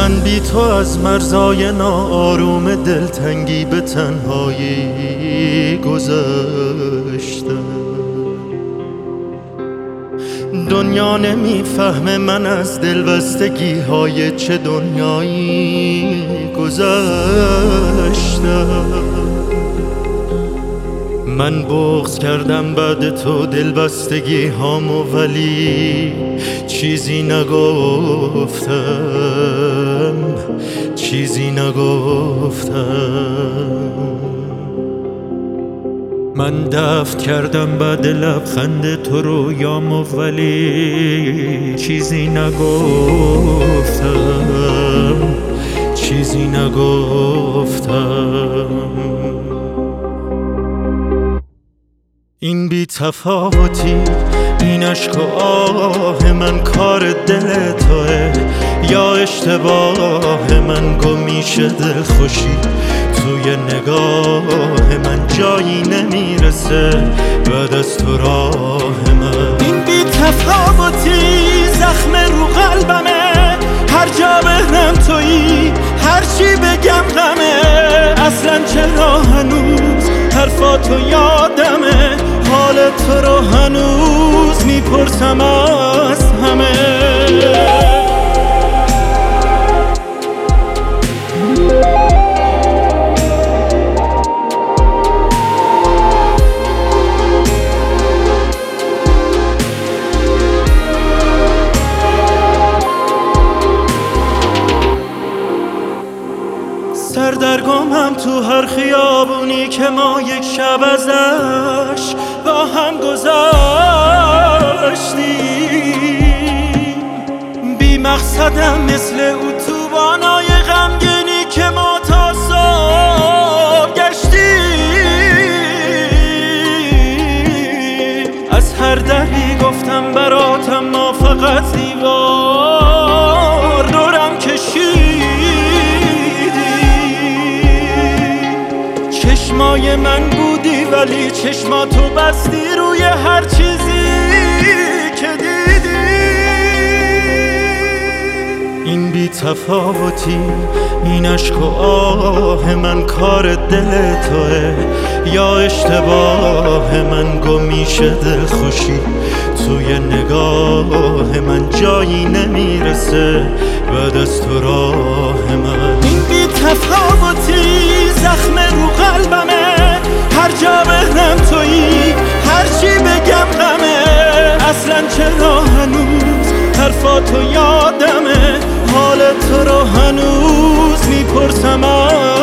من بی تو از مرزای ناآروم دلتنگی به تنهایی گذشتم. دنیا نمیفهمه من از دلبستگی های چه دنیایی گذشتم. من بغض کردم بعد تو دلبستگی هامو، ولی چیزی نگفتم، چیزی نگفتم. من دفن کردم بعد لبخند تو رویامو، ولی چیزی نگفتم، چیزی نگفتم. این بی تفاوتی، این عشق و آه من کار دل توه یا اشتباه من؟ گمیشه دل خوشی توی نگاه من، جایی نمیرسه بعد از تو راه من. این بی تفاوتی زخم رو قلبمه، هر جا بهنم تویی، هر چی بگم غمه. اصلا چرا هنوز حرفاتو یادمه، حال تو رو هنوز میپرسم از همه. سردرگمم تو هر خیابونی که ما یک شب ازش با هم گذاشتیم. بی مقصدم مثل اتوبانای غمگینی که ما تا صبح گشتیم. از هر دری گفتم براتم، ما فقط دیوار دورم کشید. چشمای من بودی ولی چشماتو بستی روی هر چیزی که دیدی. این بی تفاوتی، این عشق و آه من کار دل توه یا اشتباه من؟ گمیشه دل خوشی توی نگاه من، جایی نمیرسه بعد از تو راه من. این بی تفاوتی زخم رو قلبمه، هر جا بهنم تویی، هر چی بگم غمه. اصلا چرا هنوز حرفاتو یادمه، حال تو رو هنوز میپرسم